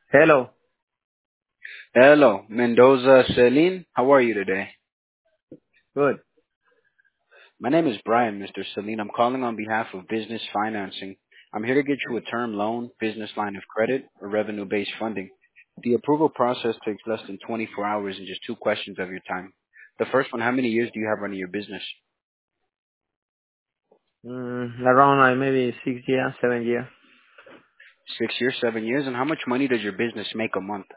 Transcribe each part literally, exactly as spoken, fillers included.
Hello. Hello, Mendoza Celine. How are you today? Good. My name is Brian, Mister Celine. I'm calling on behalf of Business Financing. I'm here to get you a term loan, business line of credit, or revenue-based funding. The approval process takes less than twenty-four hours and just two questions of your time. The first one, how many years do you have running your business? Mm, around like maybe six years, seven years. Six years, seven years? And how much money does your business make a month?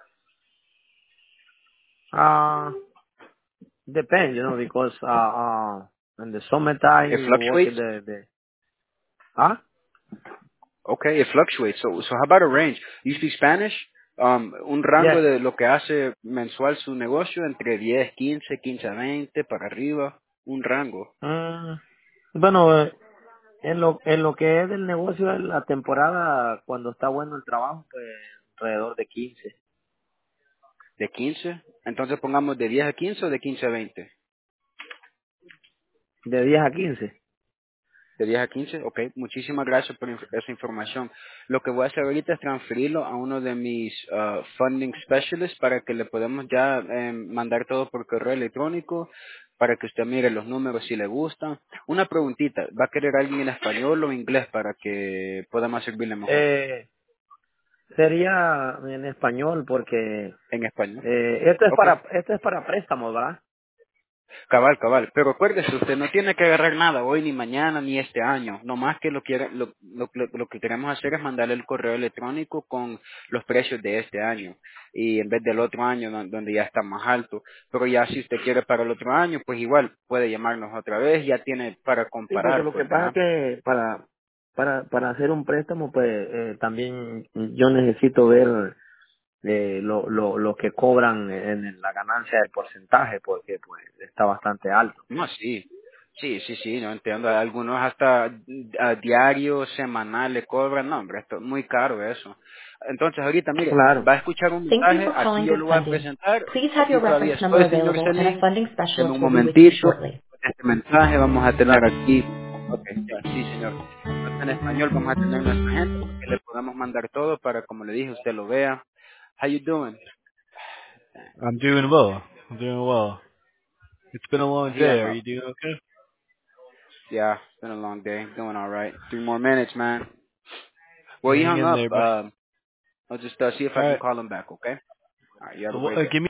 Uh, depends, you know, because uh, uh, in the It summertime we work fluctuates? in the, the huh? Okay, it fluctuates. So, so how about a range? You speak Spanish? Um, un rango Yes. de lo que hace mensual su negocio entre diez, quince, quince a veinte para arriba. Un rango Mm, bueno, eh, en lo en lo que es del negocio de la temporada, cuando está bueno el trabajo, pues alrededor de quince, de quince. Entonces pongamos de diez a quince o de quince a veinte. de diez a quince. De diez a quince, ok. Muchísimas gracias por inf- esa información. Lo que voy a hacer ahorita es transferirlo a uno de mis uh, funding specialists para que le podamos ya eh, mandar todo por correo electrónico para que usted mire los números si le gustan. Una preguntita, ¿va a querer alguien en español o inglés para que podamos servirle mejor? Eh, sería en español porque En español. eh, esto es Ok. para esto es para préstamos, ¿verdad? Cabal, cabal. Pero acuérdese, usted no tiene que agarrar nada hoy, ni mañana, ni este año. No más que lo, quiere, lo, lo, lo- lo que queremos hacer es mandarle el correo electrónico con los precios de este año. Y en vez del otro año, don- donde ya está más alto. Pero ya si usted quiere para el otro año, pues igual puede llamarnos otra vez. Ya tiene para Sí, porque comparar, lo que pues, pasa es ¿verdad? que para para para hacer un préstamo, pues eh, también yo necesito ver eh, lo, lo lo que cobran en la ganancia del porcentaje, porque pues está bastante alto. No, sí. Sí, sí, sí, no entiendo. Algunos hasta a diario, semanal le cobran. No, hombre, esto es muy caro eso. Entonces, ahorita, mire, Claro. va a escuchar un Thank you mensaje, for aquí calling yo Good lo voy a Funding. presentar. Please have Aquí your todavía reference number estoy, señor available and a Celine. funding Deme specialist un will be with you momentito. shortly. Este mensaje vamos a tener Claro. aquí. Ok, ya, sí, señor. Entonces, en español vamos a tener nuestra gente para que le podamos mandar todo para, como le dije, usted lo vea. How you doing? I'm doing well. I'm doing well. It's been a long He day. hung Are up. you doing okay? Yeah, it's been a long day. Doing all right. Three more minutes, man. Well, he Hang hung in up. there, buddy. Um, I'll just uh, see if I All can right. call him back, okay? All right, you have a Well, great uh, day. give me